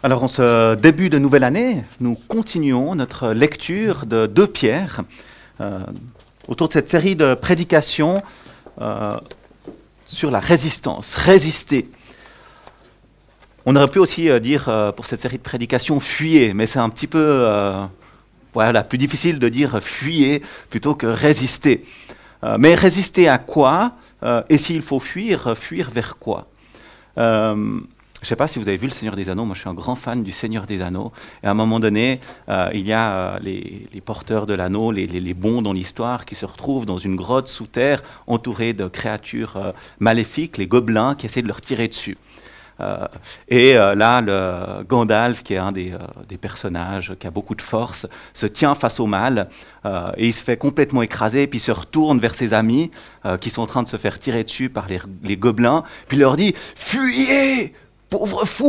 Alors, en ce début de nouvelle année, nous continuons notre lecture de 2 Pierre autour de cette série de prédications sur la résistance, résister. On aurait pu aussi dire pour cette série de prédications fuyez, mais c'est un petit peu plus difficile de dire fuyez plutôt que résister. Mais résister à quoi? Et s'il faut fuir, fuir vers quoi? Je ne sais pas si vous avez vu Le Seigneur des Anneaux, moi je suis un grand fan du Seigneur des Anneaux. Et à un moment donné, il y a les porteurs de l'anneau, les bons dans l'histoire, qui se retrouvent dans une grotte sous terre, entourés de créatures maléfiques, les gobelins, qui essaient de leur tirer dessus. Là, le Gandalf, qui est un des personnages, qui a beaucoup de force, se tient face au mal et il se fait complètement écraser, puis se retourne vers ses amis qui sont en train de se faire tirer dessus par les gobelins, puis il leur dit « Fuyez, pauvre fou !»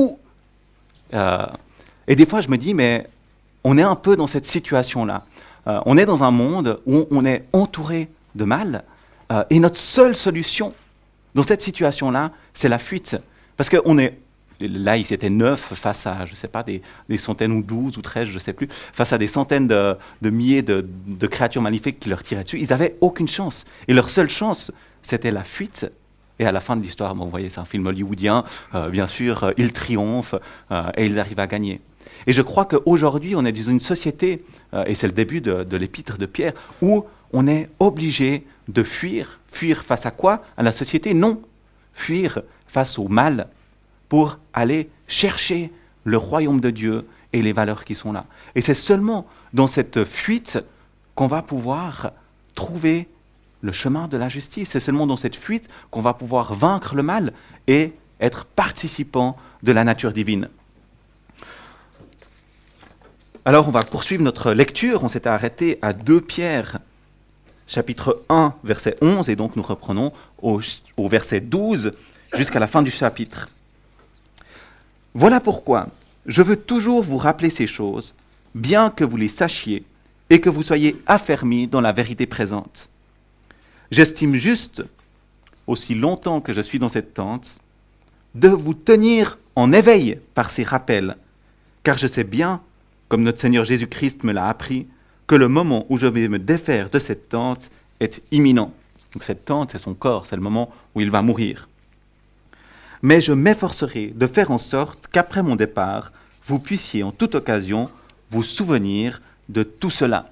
Et des fois, je me dis, mais on est un peu dans cette situation-là. On est dans un monde où on est entouré de mal et notre seule solution dans cette situation-là, c'est la fuite. Parce qu'on est, là, ils étaient 9 face à, je ne sais pas, des centaines ou 12 ou 13, je ne sais plus, face à des centaines de milliers de créatures maléfiques qui leur tiraient dessus. Ils n'avaient aucune chance. Et leur seule chance, c'était la fuite. Et à la fin de l'histoire, bon, vous voyez, c'est un film hollywoodien, bien sûr, ils triomphent et ils arrivent à gagner. Et je crois qu'aujourd'hui, on est dans une société, et c'est le début de l'épître de Pierre, où on est obligé de fuir. Fuir face à quoi? À la société? Non. Fuir face au mal pour aller chercher le royaume de Dieu et les valeurs qui sont là. Et c'est seulement dans cette fuite qu'on va pouvoir trouver le chemin de la justice. C'est seulement dans cette fuite qu'on va pouvoir vaincre le mal et être participant de la nature divine. Alors on va poursuivre notre lecture. On s'était arrêté à 2 Pierre, chapitre 1, verset 11, et donc nous reprenons au verset 12 jusqu'à la fin du chapitre. Voilà pourquoi je veux toujours vous rappeler ces choses, bien que vous les sachiez et que vous soyez affermis dans la vérité présente. J'estime juste, aussi longtemps que je suis dans cette tente, de vous tenir en éveil par ces rappels, car je sais bien, comme notre Seigneur Jésus-Christ me l'a appris, que le moment où je vais me défaire de cette tente est imminent. Donc cette tente, c'est son corps, c'est le moment où il va mourir. Mais je m'efforcerai de faire en sorte qu'après mon départ, vous puissiez en toute occasion vous souvenir de tout cela.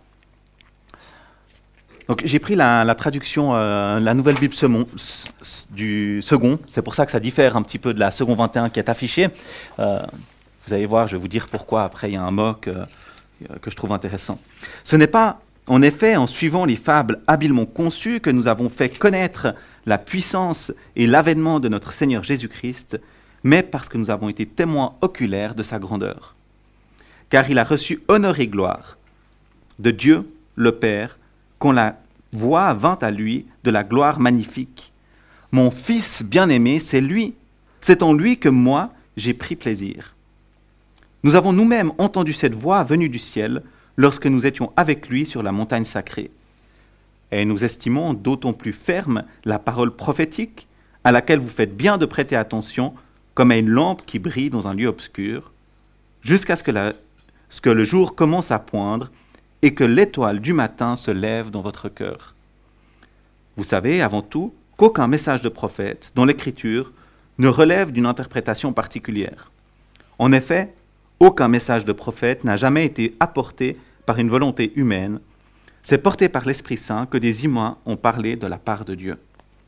Donc, j'ai pris la traduction, la Nouvelle Bible du second, c'est pour ça que ça diffère un petit peu de la seconde 21 qui est affichée. Vous allez voir, je vais vous dire pourquoi, après il y a un mot que je trouve intéressant. Ce n'est pas, en effet, en suivant les fables habilement conçues que nous avons fait connaître la puissance et l'avènement de notre Seigneur Jésus-Christ, mais parce que nous avons été témoins oculaires de sa grandeur. Car il a reçu honneur et gloire de Dieu, le Père, qu'on la voix vint à lui de la gloire magnifique. Mon Fils bien-aimé, c'est lui. C'est en lui que moi, j'ai pris plaisir. Nous avons nous-mêmes entendu cette voix venue du ciel lorsque nous étions avec lui sur la montagne sacrée. Et nous estimons d'autant plus ferme la parole prophétique à laquelle vous faites bien de prêter attention comme à une lampe qui brille dans un lieu obscur, jusqu'à ce que le jour commence à poindre et que l'étoile du matin se lève dans votre cœur. Vous savez, avant tout, qu'aucun message de prophète dans l'Écriture ne relève d'une interprétation particulière. En effet, aucun message de prophète n'a jamais été apporté par une volonté humaine. C'est porté par l'Esprit Saint que des humains ont parlé de la part de Dieu.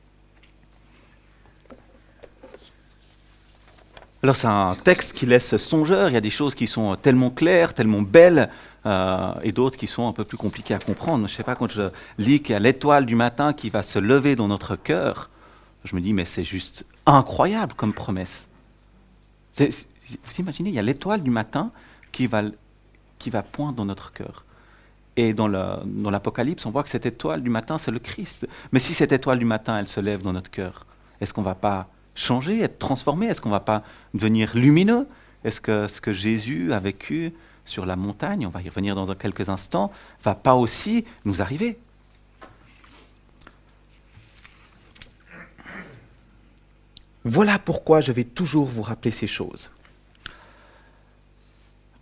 Alors c'est un texte qui laisse songeur, il y a des choses qui sont tellement claires, tellement belles, et d'autres qui sont un peu plus compliquées à comprendre. Je ne sais pas, quand je lis qu'il y a l'étoile du matin qui va se lever dans notre cœur, je me dis, mais c'est juste incroyable comme promesse. Vous imaginez, il y a l'étoile du matin qui va poindre dans notre cœur. Et dans l'Apocalypse, on voit que cette étoile du matin, c'est le Christ. Mais si cette étoile du matin, elle se lève dans notre cœur, est-ce qu'on ne va pas changer, être transformé? Est-ce qu'on ne va pas devenir lumineux? Est-ce que ce que Jésus a vécu sur la montagne, on va y revenir dans quelques instants, ne va pas aussi nous arriver? Voilà pourquoi je vais toujours vous rappeler ces choses.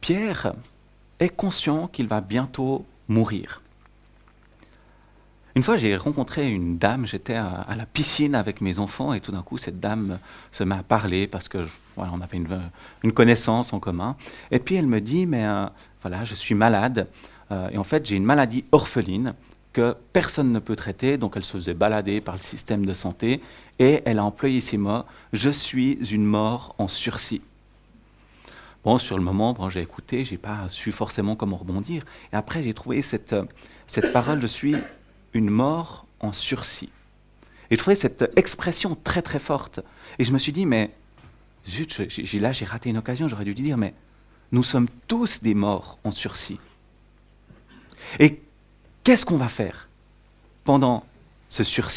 Pierre est conscient qu'il va bientôt mourir. Une fois, j'ai rencontré une dame, j'étais à la piscine avec mes enfants et tout d'un coup, cette dame se met à parler parce que voilà, on avait une connaissance en commun. Et puis elle me dit, mais voilà, je suis malade et en fait, j'ai une maladie orpheline que personne ne peut traiter, donc elle se faisait balader par le système de santé et elle a employé ces mots, je suis une mort en sursis. Bon, sur le moment, bon, j'ai écouté, j'ai pas su forcément comment rebondir. Et après, j'ai trouvé cette parole, je suis une mort en sursis. Et je trouvais cette expression très très forte. Et je me suis dit, mais zut, là j'ai raté une occasion, j'aurais dû lui dire, mais nous sommes tous des morts en sursis. Et qu'est-ce qu'on va faire pendant ce sursis ?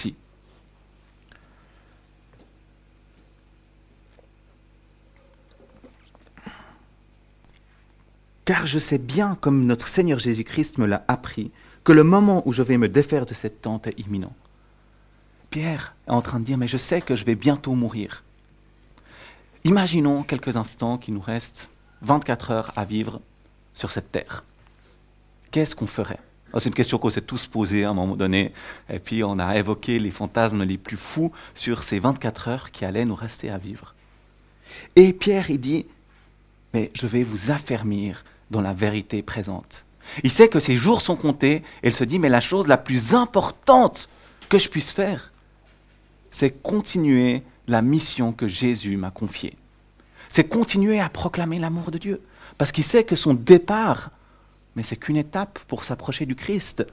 Car je sais bien, comme notre Seigneur Jésus-Christ me l'a appris, que le moment où je vais me défaire de cette tente est imminent. Pierre est en train de dire, mais je sais que je vais bientôt mourir. Imaginons quelques instants qu'il nous reste 24 heures à vivre sur cette terre. Qu'est-ce qu'on ferait ? C'est une question qu'on s'est tous posée à un moment donné, et puis on a évoqué les fantasmes les plus fous sur ces 24 heures qui allaient nous rester à vivre. Et Pierre, il dit, mais je vais vous affermir dans la vérité présente. Il sait que ses jours sont comptés, et il se dit, mais la chose la plus importante que je puisse faire, c'est continuer la mission que Jésus m'a confiée. C'est continuer à proclamer l'amour de Dieu. Parce qu'il sait que son départ, mais c'est qu'une étape pour s'approcher du Christ.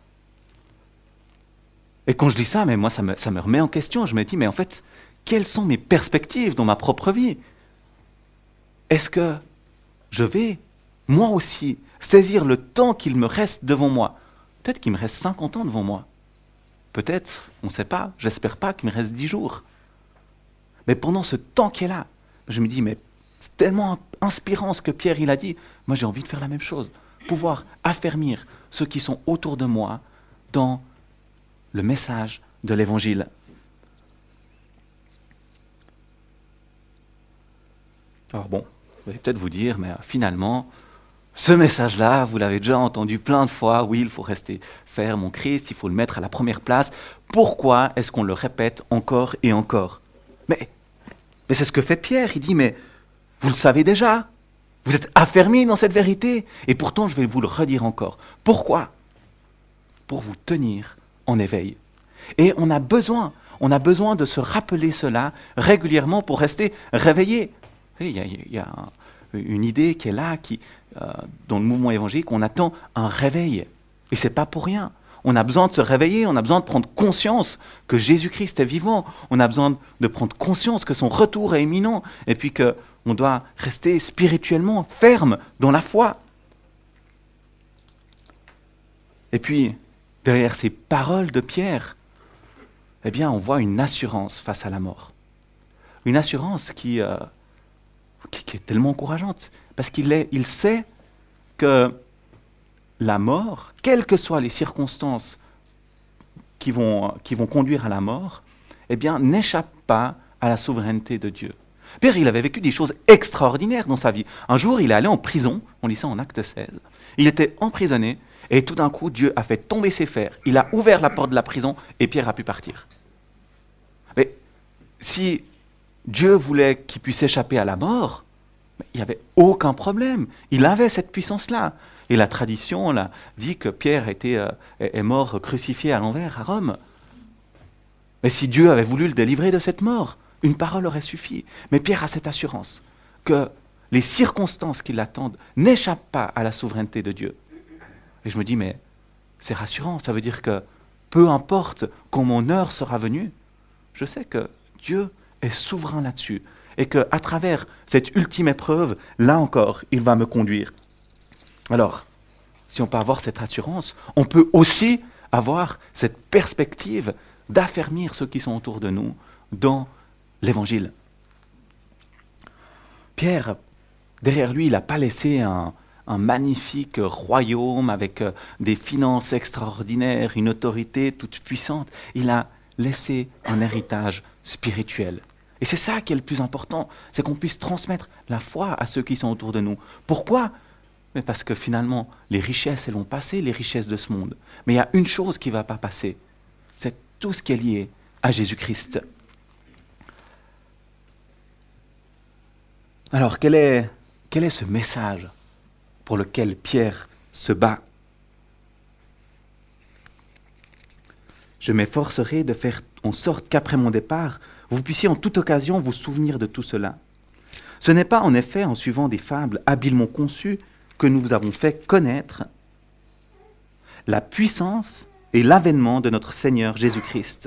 Et quand je dis ça, mais moi, ça me remet en question. Je me dis, mais en fait, quelles sont mes perspectives dans ma propre vie ? Est-ce que je vais, moi aussi, saisir le temps qu'il me reste devant moi ? Peut-être qu'il me reste 50 ans devant moi. Peut-être, on ne sait pas, j'espère pas qu'il me reste 10 jours. Mais pendant ce temps qui est là, je me dis, mais c'est tellement inspirant ce que Pierre il a dit. Moi, j'ai envie de faire la même chose. Pouvoir affermir ceux qui sont autour de moi dans le message de l'Évangile. Alors bon, vous allez peut-être vous dire, mais finalement, ce message-là, vous l'avez déjà entendu plein de fois, oui, il faut rester ferme en Christ, il faut le mettre à la première place. Pourquoi est-ce qu'on le répète encore et encore ? Mais c'est ce que fait Pierre, il dit, mais vous le savez déjà, vous êtes affermis dans cette vérité, et pourtant je vais vous le redire encore. Pourquoi ? Pour vous tenir en éveil. Et on a besoin de se rappeler cela régulièrement pour rester réveillé. Il y a une idée qui est là, dans le mouvement évangélique, on attend un réveil. Et ce n'est pas pour rien. On a besoin de se réveiller, on a besoin de prendre conscience que Jésus-Christ est vivant, on a besoin de prendre conscience que son retour est imminent, et puis qu'on doit rester spirituellement ferme dans la foi. Et puis, derrière ces paroles de Pierre, eh bien, on voit une assurance face à la mort. Une assurance qui est tellement encourageante, parce qu'il sait que la mort, quelles que soient les circonstances qui vont conduire à la mort, eh bien, n'échappe pas à la souveraineté de Dieu. Pierre, il avait vécu des choses extraordinaires dans sa vie. Un jour, il est allé en prison, on lit ça en Acte 16, il était emprisonné, et tout d'un coup, Dieu a fait tomber ses fers, il a ouvert la porte de la prison, et Pierre a pu partir. Mais si Dieu voulait qu'il puisse échapper à la mort, il n'y avait aucun problème. Il avait cette puissance-là. Et la tradition là, dit que Pierre est mort crucifié à l'envers à Rome. Mais si Dieu avait voulu le délivrer de cette mort, une parole aurait suffi. Mais Pierre a cette assurance que les circonstances qui l'attendent n'échappent pas à la souveraineté de Dieu. Et je me dis, mais c'est rassurant. Ça veut dire que peu importe quand mon heure sera venue, je sais que Dieu est souverain là-dessus. Et qu'à travers cette ultime épreuve, là encore, il va me conduire. Alors, si on peut avoir cette assurance, on peut aussi avoir cette perspective d'affermir ceux qui sont autour de nous dans l'Évangile. Pierre, derrière lui, il n'a pas laissé un magnifique royaume avec des finances extraordinaires, une autorité toute puissante. Il a laissé un héritage spirituel. Et c'est ça qui est le plus important, c'est qu'on puisse transmettre la foi à ceux qui sont autour de nous. Pourquoi ? Mais parce que finalement, les richesses, elles vont passer, les richesses de ce monde. Mais il y a une chose qui ne va pas passer, c'est tout ce qui est lié à Jésus-Christ. Alors, quel est ce message pour lequel Pierre se bat? Je m'efforcerai de faire en sorte qu'après mon départ, vous puissiez en toute occasion vous souvenir de tout cela. Ce n'est pas en effet en suivant des fables habilement conçues que nous vous avons fait connaître la puissance et l'avènement de notre Seigneur Jésus-Christ.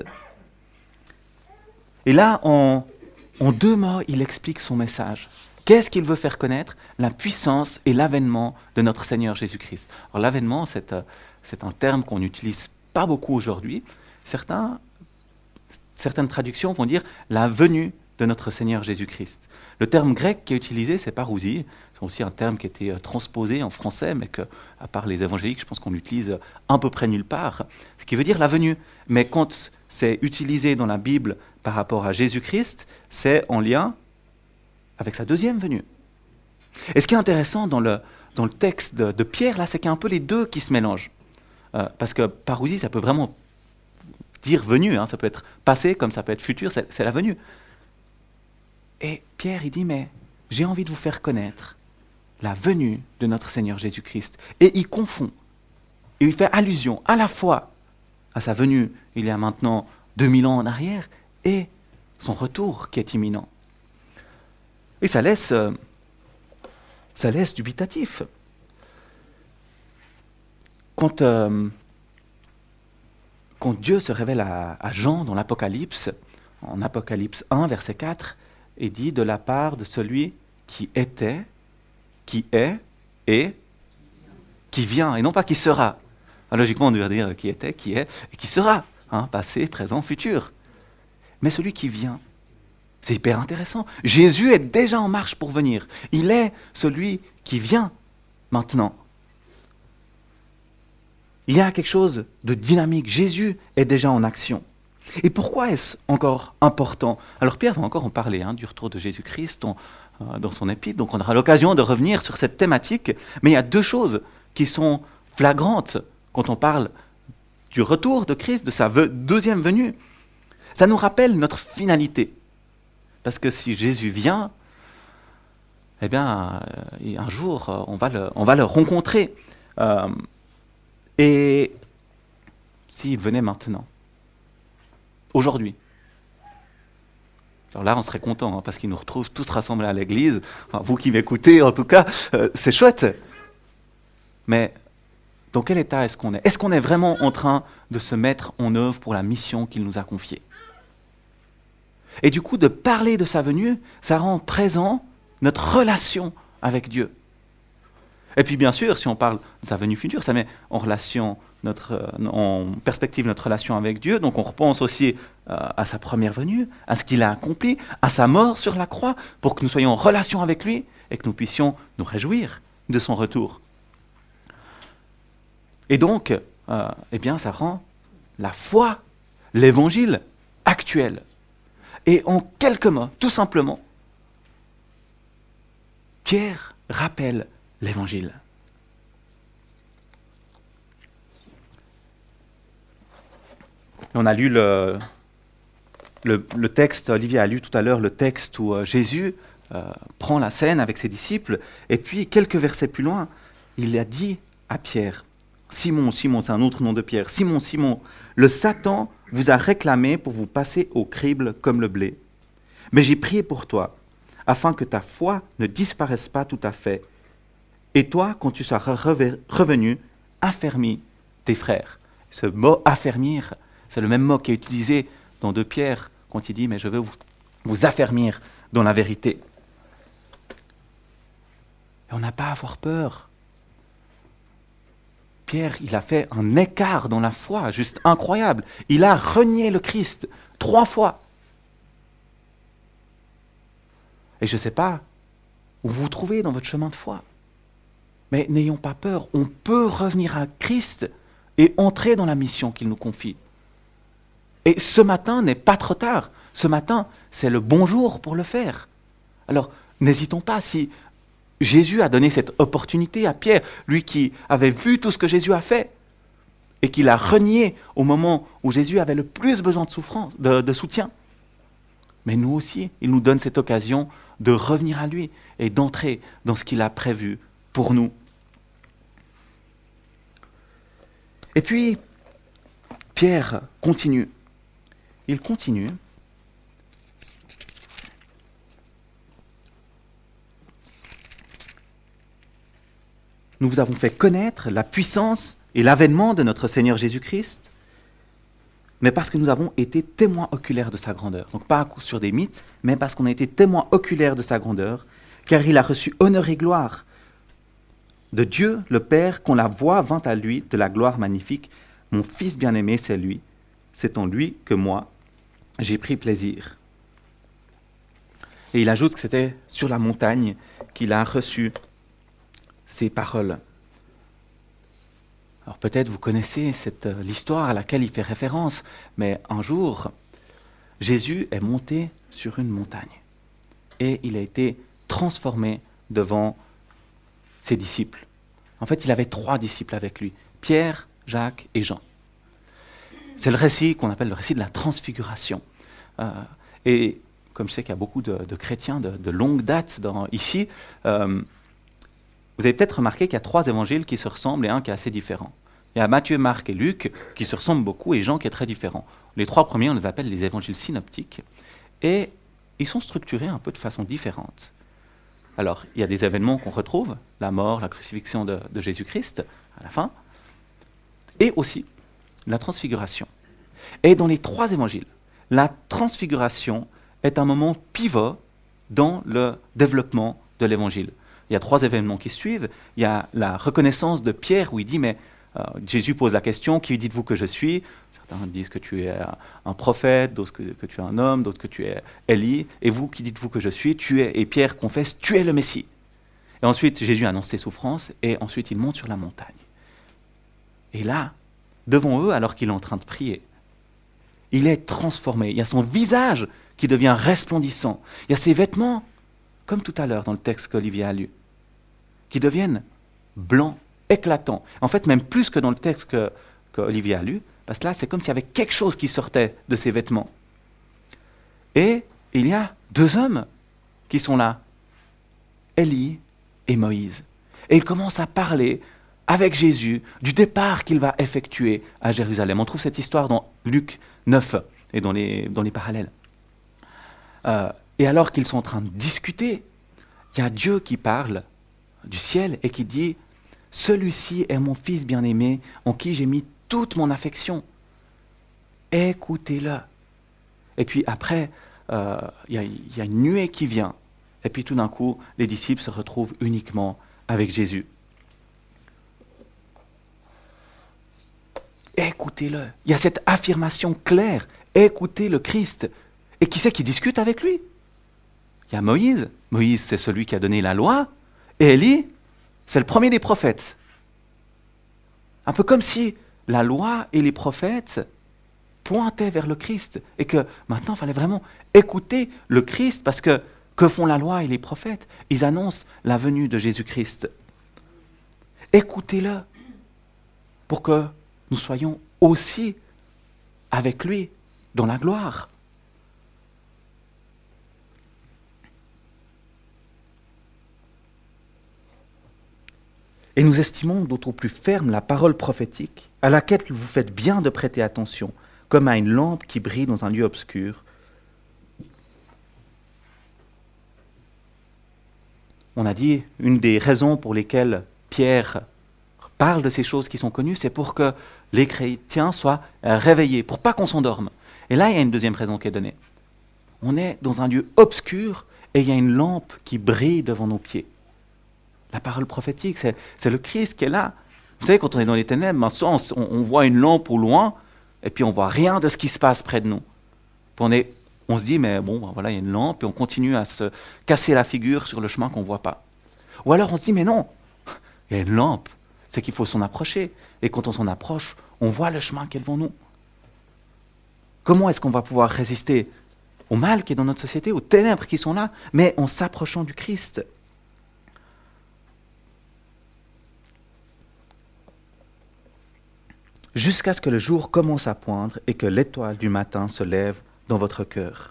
Et là, en 2 mots, il explique son message. Qu'est-ce qu'il veut faire connaître? La puissance et l'avènement de notre Seigneur Jésus-Christ. Alors l'avènement, c'est un terme qu'on n'utilise pas beaucoup aujourd'hui. Certaines traductions vont dire la venue de notre Seigneur Jésus-Christ. Le terme grec qui est utilisé, c'est parousie. C'est aussi un terme qui a été transposé en français, mais que, à part les évangéliques, je pense qu'on l'utilise à peu près nulle part. Ce qui veut dire la venue. Mais quand c'est utilisé dans la Bible par rapport à Jésus-Christ, c'est en lien avec sa deuxième venue. Et ce qui est intéressant dans le texte de Pierre, là, c'est qu'il y a un peu les deux qui se mélangent. Parce que parousie, ça peut vraiment dire venue, ça peut être passé comme ça peut être futur, c'est la venue. Et Pierre, il dit, mais j'ai envie de vous faire connaître la venue de notre Seigneur Jésus-Christ. Et il confond, et il fait allusion à la fois à sa venue il y a maintenant 2000 ans en arrière, et son retour qui est imminent. Et ça laisse dubitatif. Quand Dieu se révèle à Jean dans l'Apocalypse, en Apocalypse 1, verset 4, et dit de la part de celui qui était, qui est et qui vient, et non pas qui sera. Alors, logiquement, on devrait dire qui était, qui est et qui sera, passé, présent, futur. Mais celui qui vient, c'est hyper intéressant. Jésus est déjà en marche pour venir. Il est celui qui vient maintenant. Il y a quelque chose de dynamique. Jésus est déjà en action. Et pourquoi est-ce encore important? Alors Pierre va encore en parler, du retour de Jésus-Christ dans son épître, donc on aura l'occasion de revenir sur cette thématique, mais il y a 2 choses qui sont flagrantes quand on parle du retour de Christ, de sa deuxième venue. Ça nous rappelle notre finalité. Parce que si Jésus vient, eh bien, un jour, on va le rencontrer. Et s'il venait maintenant, aujourd'hui, alors là, on serait content, parce qu'il nous retrouve tous rassemblés à l'église. Enfin, vous qui m'écoutez, en tout cas, c'est chouette. Mais dans quel état est-ce qu'on est? Est-ce qu'on est vraiment en train de se mettre en œuvre pour la mission qu'il nous a confiée? Et du coup, de parler de sa venue, ça rend présent notre relation avec Dieu. Et puis bien sûr, si on parle de sa venue future, ça met en perspective notre relation avec Dieu. Donc on repense aussi à sa première venue, à ce qu'il a accompli, à sa mort sur la croix, pour que nous soyons en relation avec lui et que nous puissions nous réjouir de son retour. Et donc, ça rend la foi, l'évangile actuel. Et en quelques mots, tout simplement, Pierre rappelle l'Évangile. On a lu le texte, Olivier a lu tout à l'heure le texte où Jésus prend la scène avec ses disciples, et puis quelques versets plus loin, il a dit à Pierre, Simon, Simon, c'est un autre nom de Pierre, Simon, Simon, le Satan vous a réclamé pour vous passer au crible comme le blé. Mais j'ai prié pour toi, afin que ta foi ne disparaisse pas tout à fait. Et toi, quand tu seras revenu, affermis tes frères. Ce mot « affermir », c'est le même mot qui est utilisé dans 2 Pierre, quand il dit « mais je veux vous affermir dans la vérité ». Et on n'a pas à avoir peur. Pierre, il a fait un écart dans la foi, juste incroyable. Il a renié le Christ 3 fois. Et je ne sais pas où vous vous trouvez dans votre chemin de foi. Mais n'ayons pas peur, on peut revenir à Christ et entrer dans la mission qu'il nous confie. Et ce matin n'est pas trop tard. Ce matin, c'est le bon jour pour le faire. Alors, n'hésitons pas, si Jésus a donné cette opportunité à Pierre, lui qui avait vu tout ce que Jésus a fait et qui l'a renié au moment où Jésus avait le plus besoin de souffrance, de soutien. Mais nous aussi, il nous donne cette occasion de revenir à lui et d'entrer dans ce qu'il a prévu pour nous. Et puis, Pierre continue. Il continue. Nous vous avons fait connaître la puissance et l'avènement de notre Seigneur Jésus-Christ, mais parce que nous avons été témoins oculaires de sa grandeur. Donc pas sur des mythes, mais parce qu'on a été témoins oculaires de sa grandeur, car il a reçu honneur et gloire de Dieu, le Père, qu'on la voix vint à lui de la gloire magnifique. Mon Fils bien-aimé, c'est lui. C'est en lui que moi, j'ai pris plaisir. Et il ajoute que c'était sur la montagne qu'il a reçu ces paroles. Alors peut-être vous connaissez l'histoire à laquelle il fait référence, mais un jour, Jésus est monté sur une montagne et il a été transformé devant ses disciples. En fait, il avait 3 disciples avec lui, Pierre, Jacques et Jean. C'est le récit qu'on appelle le récit de la transfiguration. Et comme je sais qu'il y a beaucoup de chrétiens de longue date ici, vous avez peut-être remarqué qu'il y a 3 évangiles qui se ressemblent et un qui est assez différent. Il y a Matthieu, Marc et Luc qui se ressemblent beaucoup et Jean qui est très différent. Les 3 premiers, on les appelle les évangiles synoptiques et ils sont structurés un peu de façon différente. Alors, il y a des événements qu'on retrouve, la mort, la crucifixion de Jésus-Christ à la fin, et aussi la transfiguration. Et dans les 3 évangiles, la transfiguration est un moment pivot dans le développement de l'évangile. Il y a 3 événements qui suivent. Il y a la reconnaissance de Pierre où il dit, mais Jésus pose la question, qui dites-vous que je suis ? Certains disent que tu es un prophète, d'autres que tu es un homme, d'autres que tu es Élie. Et vous, qui dites-vous que je suis ? Et Pierre confesse, tu es le Messie. Et ensuite, Jésus annonce ses souffrances et ensuite il monte sur la montagne. Et là, devant eux, alors qu'il est en train de prier, il est transformé. Il y a son visage qui devient resplendissant. Il y a ses vêtements, comme tout à l'heure dans le texte qu'Olivier a lu, qui deviennent blancs, éclatants. En fait, même plus que dans le texte qu'Olivier a lu, parce que là, c'est comme s'il y avait quelque chose qui sortait de ses vêtements. Et il y a 2 hommes qui sont là, Élie et Moïse. Et ils commencent à parler avec Jésus du départ qu'il va effectuer à Jérusalem. On trouve cette histoire dans Luc 9 et dans les parallèles. Et alors qu'ils sont en train de discuter, il y a Dieu qui parle du ciel et qui dit « Celui-ci est mon Fils bien-aimé en qui j'ai mis toute mon affection. Écoutez-le. » Et puis après, il y a une nuée qui vient. Et puis tout d'un coup, les disciples se retrouvent uniquement avec Jésus. Écoutez-le. Il y a cette affirmation claire. Écoutez le Christ. Et qui c'est qui discute avec lui ? Il y a Moïse. Moïse, c'est celui qui a donné la loi. Et Élie, c'est le premier des prophètes. Un peu comme si la loi et les prophètes pointaient vers le Christ. Et que maintenant, il fallait vraiment écouter le Christ parce que font la loi et les prophètes ? Ils annoncent la venue de Jésus-Christ. Écoutez-le pour que nous soyons aussi avec lui dans la gloire. Et nous estimons d'autant plus ferme la parole prophétique à laquelle vous faites bien de prêter attention, comme à une lampe qui brille dans un lieu obscur. On a dit, une des raisons pour lesquelles Pierre parle de ces choses qui sont connues, c'est pour que les chrétiens soient réveillés, pour pas qu'on s'endorme. Et là, il y a une deuxième raison qui est donnée. On est dans un lieu obscur et il y a une lampe qui brille devant nos pieds. La parole prophétique, c'est le Christ qui est là. Vous savez, quand on est dans les ténèbres, on voit une lampe au loin et puis on voit rien de ce qui se passe près de nous. Puis on se dit, mais bon, voilà, il y a une lampe et on continue à se casser la figure sur le chemin qu'on ne voit pas. Ou alors on se dit, mais non, il y a une lampe, c'est qu'il faut s'en approcher. Et quand on s'en approche, on voit le chemin qui est devant nous. Comment est-ce qu'on va pouvoir résister au mal qui est dans notre société, aux ténèbres qui sont là, mais en s'approchant du Christ ? jusqu'à ce que le jour commence à poindre et que l'étoile du matin se lève dans votre cœur.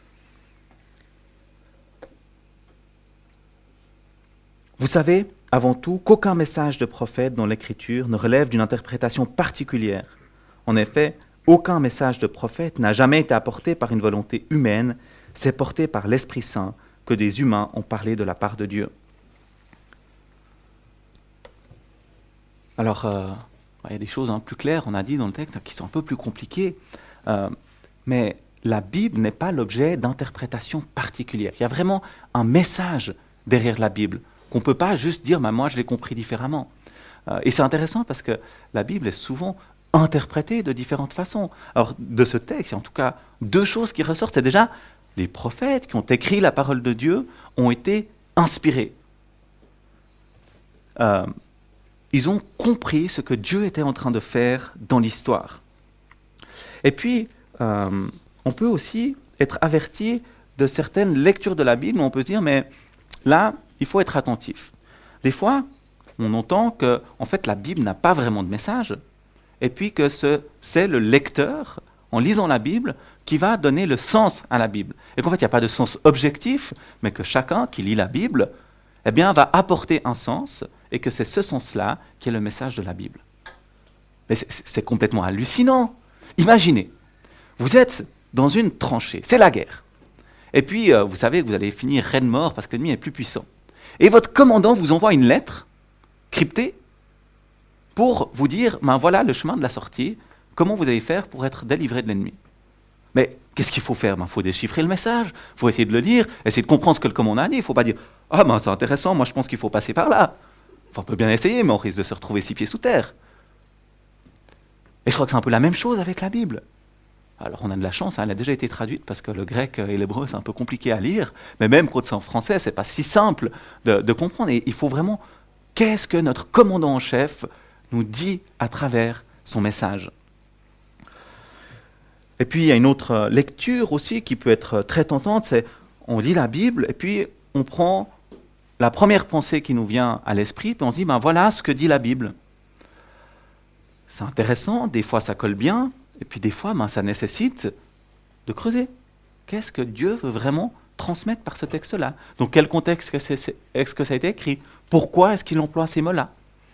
Vous savez, avant tout, qu'aucun message de prophète dans l'Écriture ne relève d'une interprétation particulière. En effet, aucun message de prophète n'a jamais été apporté par une volonté humaine, c'est porté par l'Esprit Saint que des humains ont parlé de la part de Dieu. Alors, il y a des choses plus claires, on a dit dans le texte, qui sont un peu plus compliquées, mais la Bible n'est pas l'objet d'interprétation particulière. Il y a vraiment un message derrière la Bible, qu'on ne peut pas juste dire moi je l'ai compris différemment. Et c'est intéressant parce que la Bible est souvent interprétée de différentes façons. Alors de ce texte, il y a en tout cas deux choses qui ressortent. C'est déjà les prophètes qui ont écrit la parole de Dieu ont été inspirés. Ils ont compris ce que Dieu était en train de faire dans l'histoire. Et puis, on peut aussi être averti de certaines lectures de la Bible où on peut se dire, mais là, il faut être attentif. Des fois, on entend que en fait, la Bible n'a pas vraiment de message, et puis que c'est le lecteur, en lisant la Bible, qui va donner le sens à la Bible. Et qu'en fait, il n'y a pas de sens objectif, mais que chacun qui lit la Bible va apporter un sens, et que c'est ce sens-là qui est le message de la Bible. Mais c'est complètement hallucinant. Imaginez, vous êtes dans une tranchée, c'est la guerre. Et puis, vous savez que vous allez finir raide mort parce que l'ennemi est plus puissant. Et votre commandant vous envoie une lettre cryptée pour vous dire, voilà le chemin de la sortie, comment vous allez faire pour être délivré de l'ennemi. Mais qu'est-ce qu'il faut faire ? Il faut déchiffrer le message, il faut essayer de le lire, essayer de comprendre ce que le commandant a dit. Il ne faut pas dire, c'est intéressant, moi je pense qu'il faut passer par là. Enfin, on peut bien essayer, mais on risque de se retrouver 6 pieds sous terre. Et je crois que c'est un peu la même chose avec la Bible. Alors on a de la chance, elle a déjà été traduite parce que le grec et l'hébreu c'est un peu compliqué à lire, mais même quand c'est en français, c'est pas si simple de comprendre. Et il faut vraiment, qu'est-ce que notre commandant en chef nous dit à travers son message. Et puis il y a une autre lecture aussi qui peut être très tentante, c'est on lit la Bible et puis on prend la première pensée qui nous vient à l'esprit, puis on se dit voilà ce que dit la Bible. C'est intéressant, des fois ça colle bien, et puis des fois, ça nécessite de creuser. Qu'est-ce que Dieu veut vraiment transmettre par ce texte-là ? Dans quel contexte est-ce que ça a été écrit ? Pourquoi est-ce qu'il emploie ces mots-là ?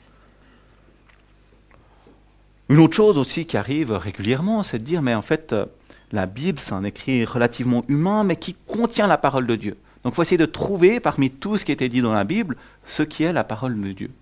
Une autre chose aussi qui arrive régulièrement, c'est de dire, mais en fait, la Bible, c'est un écrit relativement humain, mais qui contient la parole de Dieu. Donc il faut essayer de trouver, parmi tout ce qui a été dit dans la Bible, ce qui est la parole de Dieu.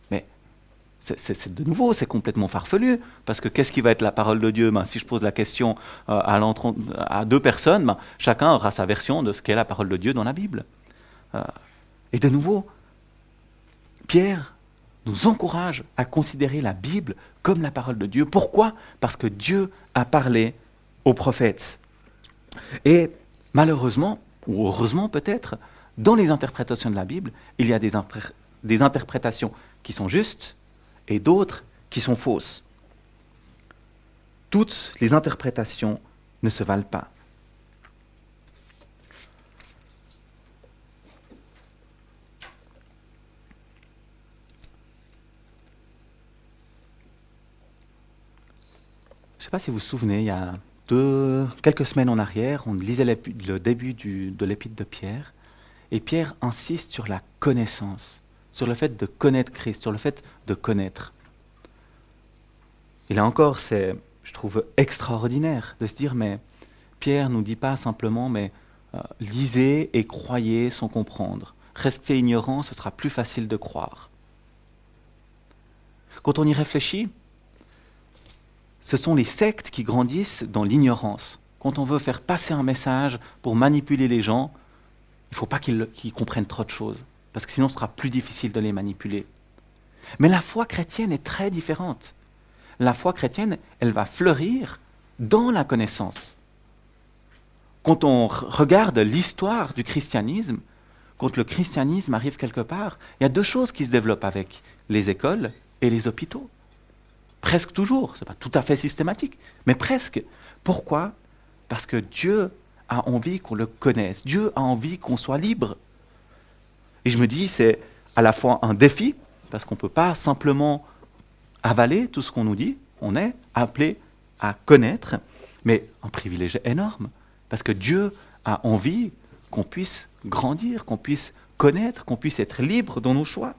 De nouveau, c'est complètement farfelu, parce que qu'est-ce qui va être la parole de Dieu ? Si je pose la question à deux personnes, chacun aura sa version de ce qu'est la parole de Dieu dans la Bible. Et de nouveau, Pierre nous encourage à considérer la Bible comme la parole de Dieu. Pourquoi ? Parce que Dieu a parlé aux prophètes. Et malheureusement, ou heureusement peut-être, dans les interprétations de la Bible, il y a des interprétations qui sont justes, et d'autres qui sont fausses. Toutes les interprétations ne se valent pas. Je ne sais pas si vous vous souvenez, il y a quelques semaines en arrière, on lisait le début de l'épître de Pierre, et Pierre insiste sur la connaissance, sur le fait de connaître Christ, sur le fait de connaître. Et là encore, c'est, je trouve, extraordinaire de se dire, mais Pierre ne nous dit pas simplement, mais lisez et croyez sans comprendre. Restez ignorant, ce sera plus facile de croire. Quand on y réfléchit, ce sont les sectes qui grandissent dans l'ignorance. Quand on veut faire passer un message pour manipuler les gens, il ne faut pas qu'ils comprennent trop de choses, parce que sinon ce sera plus difficile de les manipuler. Mais la foi chrétienne est très différente. La foi chrétienne, elle va fleurir dans la connaissance. Quand on regarde l'histoire du christianisme, quand le christianisme arrive quelque part, il y a deux choses qui se développent avec les écoles et les hôpitaux. Presque toujours, ce n'est pas tout à fait systématique, mais presque. Pourquoi ? Parce que Dieu a envie qu'on le connaisse. Dieu a envie qu'on soit libre. Et je me dis, c'est à la fois un défi, parce qu'on ne peut pas simplement avaler tout ce qu'on nous dit, On est appelé à connaître, mais un privilège énorme, parce que Dieu a envie qu'on puisse grandir, qu'on puisse connaître, qu'on puisse être libre dans nos choix.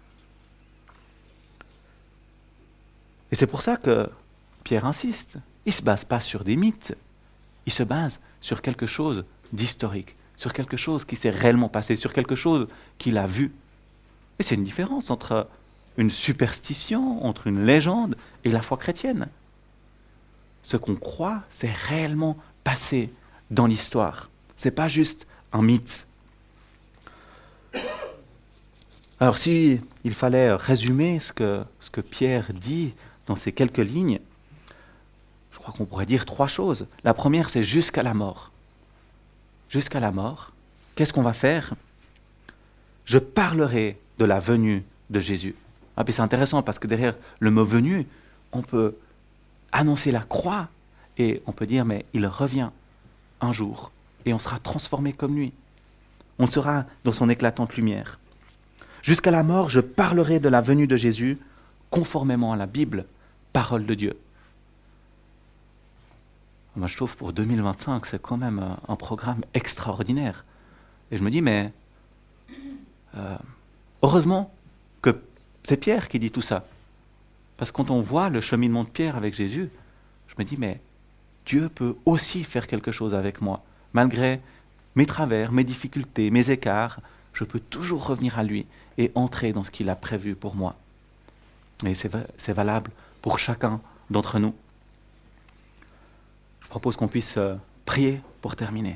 Et c'est pour ça que Pierre insiste. Il ne se base pas sur des mythes, il se base sur quelque chose d'historique, sur quelque chose qui s'est réellement passé, sur quelque chose qu'il a vu. Et c'est une différence entre une superstition, entre une légende et la foi chrétienne. Ce qu'on croit, c'est réellement passé dans l'histoire. Ce n'est pas juste un mythe. Alors si il fallait résumer ce que Pierre dit dans ces quelques lignes, je crois qu'on pourrait dire 3 choses. La première, c'est jusqu'à la mort. Jusqu'à la mort, qu'est-ce qu'on va faire? Je parlerai de la venue de Jésus. Ah, puis c'est intéressant parce que derrière le mot venue, on peut annoncer la croix et on peut dire mais il revient un jour et on sera transformé comme lui. On sera dans son éclatante lumière. Jusqu'à la mort, je parlerai de la venue de Jésus conformément à la Bible, parole de Dieu. Moi, je trouve pour 2025, c'est quand même un programme extraordinaire. Et je me dis, mais heureusement que c'est Pierre qui dit tout ça. Parce que quand on voit le cheminement de Pierre avec Jésus, je me dis, mais Dieu peut aussi faire quelque chose avec moi. Malgré mes travers, mes difficultés, mes écarts, je peux toujours revenir à lui et entrer dans ce qu'il a prévu pour moi. Et c'est valable pour chacun d'entre nous. Je propose qu'on puisse prier pour terminer.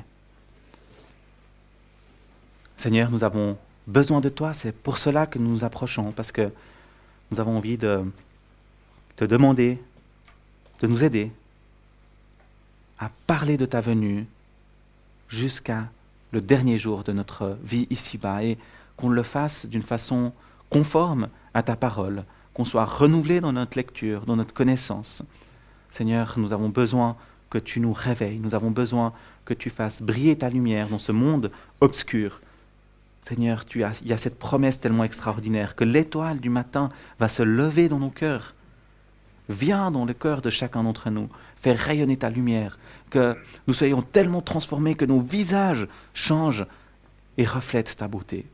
Seigneur, nous avons besoin de toi, c'est pour cela que nous nous approchons, parce que nous avons envie de te demander de nous aider à parler de ta venue jusqu'à le dernier jour de notre vie ici-bas et qu'on le fasse d'une façon conforme à ta parole, qu'on soit renouvelé dans notre lecture, dans notre connaissance. Seigneur, nous avons besoin que tu nous réveilles, nous avons besoin que tu fasses briller ta lumière dans ce monde obscur. Seigneur, il y a cette promesse tellement extraordinaire que l'étoile du matin va se lever dans nos cœurs. Viens dans le cœur de chacun d'entre nous, fais rayonner ta lumière, que nous soyons tellement transformés que nos visages changent et reflètent ta beauté.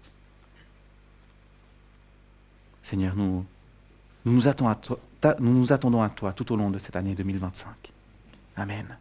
Seigneur, nous nous attendons à toi tout au long de cette année 2025. Amen.